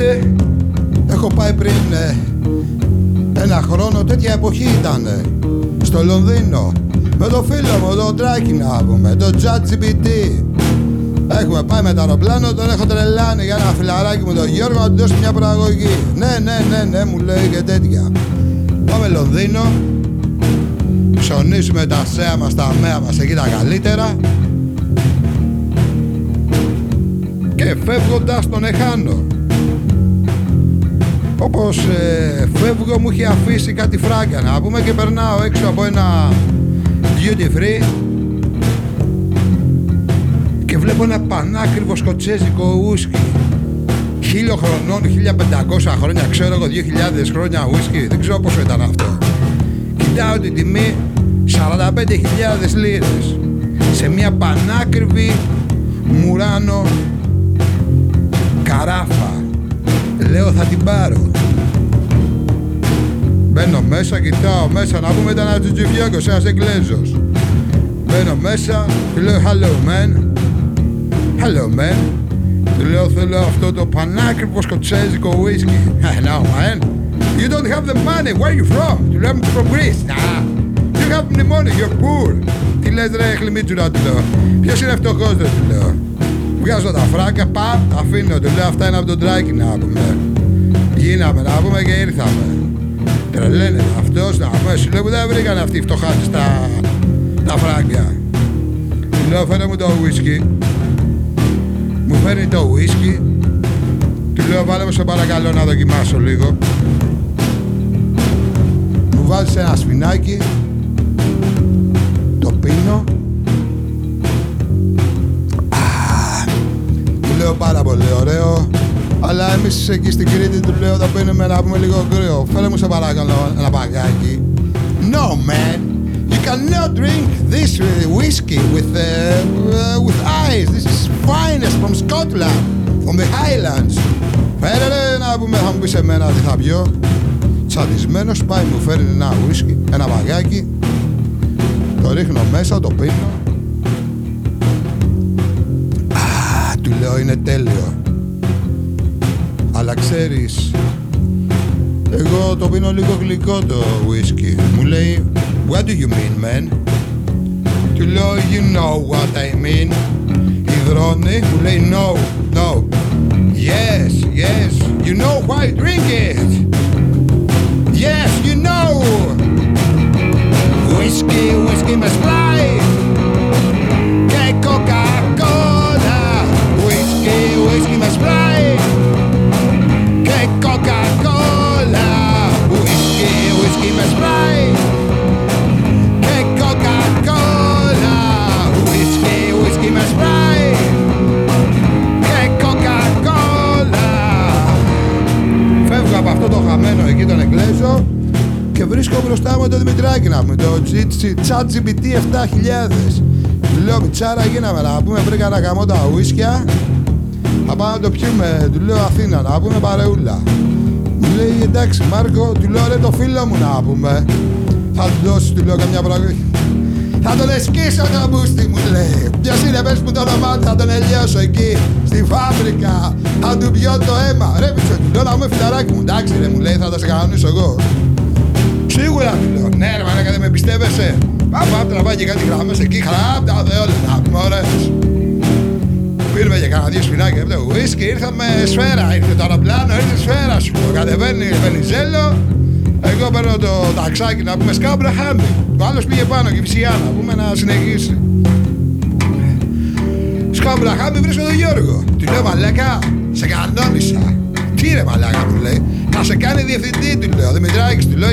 Ξέρετε, έχω πάει πριν ένα χρόνο, τέτοια εποχή ήταν στο Λονδίνο με το φίλο μου, τον Τράκη να πούμε, τον ChatGPT. Έχουμε πάει με το αεροπλάνο, τον έχω τρελάνει για ένα φιλαράκι μου τον Γιώργο να του δώσει μια προαγωγή. Ναι, μου λέει και τέτοια. Πάμε Λονδίνο, ψωνίζουμε τα σέα μας, τα αμαία μας εκεί τα καλύτερα και φεύγοντας τον εχάνω. Όπως φεύγω μου είχε αφήσει κάτι φράγκα να πούμε και περνάω έξω από ένα duty free και βλέπω ένα πανάκριβο σκοτσέζικο ουίσκι 1000 χρονών, 1500 χρόνια, ξέρω εγώ, 2000 χρόνια ουίσκι, δεν ξέρω πόσο ήταν αυτό. Κοιτάω την τιμή, 45.000 λίρες σε μια πανάκριβη Μουράνο καράφα. Λέω θα την πάρω. Μπαίνω μέσα, κοιτάω μέσα να πούμε ήταν ένα τζουτζιβιόκος, ένας Εγγλέζος. Μπαίνω μέσα, του λέω hello man. Του λέω θέλω αυτό το πανάκριβο σκοτσέζικο ουίσκι. No man, you don't have the money, where are you from? Του λέω I'm from Greece. You have the money, you're poor. Τι λες ρε χλιμίτσουρα, του λέω. Ποιος είναι φτωχός ρε, του λέω. Βγάζω τα φράγκα, τα αφήνω, του λέω αυτά είναι από τον Τράκη να πούμε. Γίναμε να πούμε και ήρθαμε. Τρελαίνε αυτός να πούμε, σου λέω που δεν βρήκαν αυτοί οι φτωχάτες τα φράγκα. Του λέω φέρε μου το ουίσκι. Μου φέρνει το ουίσκι. Του λέω βάλε μου σε παρακαλώ να δοκιμάσω λίγο. Μου βάζεις ένα σφινάκι. Το πίνω. Του λέω πάρα πολύ ωραίο. Αλλά εμείς εκεί στην Κρήτη του λέω θα πίνουμε να πούμε λίγο κρύο. Φέρε μου σε παρακαλώ ένα παγάκι. No man, you cannot drink this whiskey with ice. This is finest from Scotland, from the Highlands. Φέρε ρε να πούμε, θα μου πεις εμένα τι θα πιω. Τσαντισμένος πάει μου φέρνει ένα whisky, ένα παγάκι. Το ρίχνω μέσα, το πίνω. Του λέω είναι τέλειο. Αλλά ξέρεις, εγώ το πίνω λίγο γλυκό το whisky. Μου λέει, what do you mean man? Του λέω, you know what I mean. Υδρώνει, μου λέει, no. Yes, you know why I drink it. Yes, you know. Whiskey με Sprite και Coca-Cola. Whiskey με Sprite και Coca-Cola. Whiskey με Sprite και Coca-Cola. Whiskey με Sprite και Coca-Cola. Φεύγω από αυτό το χαμένο εκεί τον Εγγλέζο και βρίσκω μπροστά μου το Δημητράκη να πούμε, το ChatGPT 7000. Του λέω πιτσάρα γίναμε να πούμε, βρήκα ένα γαμό τα ουίσκια. Θα πάμε να το πιούμε, του λέω Αθήνα να πούμε παρεούλα. Μου λέει εντάξει Μάρκο, του λέω ρε το φίλο μου να πούμε. Θα του δώσει, του λέω καμιά πράγμα. Θα τον εσκίσω το μπούστι μου λέει. Ποιος είναι πες μου το όνομά του, θα τον ελιώσω εκεί στη φάμπρικα. Θα του πιω το αίμα. Ρε πίσω, του λέω να μου φιλαράκι μου. Εντάξει ρε μου λέει θα τα σε κανονίσω εγώ. Σίγουρα του λέω, ναι ρε μαλάκα δεν με πιστεύεσαι. Πάμε τραβάει και κάτι γραμμές εκεί, χλάπτα δε όλα να πούμε ωραίες. Πήραμε και κανένα δύο σφινάκια από το ουίσκι, ήρθαμε σφαίρα, ήρθε το αεροπλάνο, ήρθε σφαίρα σου. Κατεβαίνει Βενιζέλο, εγώ παίρνω το ταξάκι να πούμε Σκάμπραχάμι. Ο άλλος πήγε πάνω και ψιά να πούμε να συνεχίσει. Σκάμπραχάμι βρίσκω τον Γιώργο. Του λέω μαλάκα, σε κανόνισα. Τι ρε μαλάκα μου λέει, να σε κάνει διευθυντή του λέω, Δημητράκης του λέω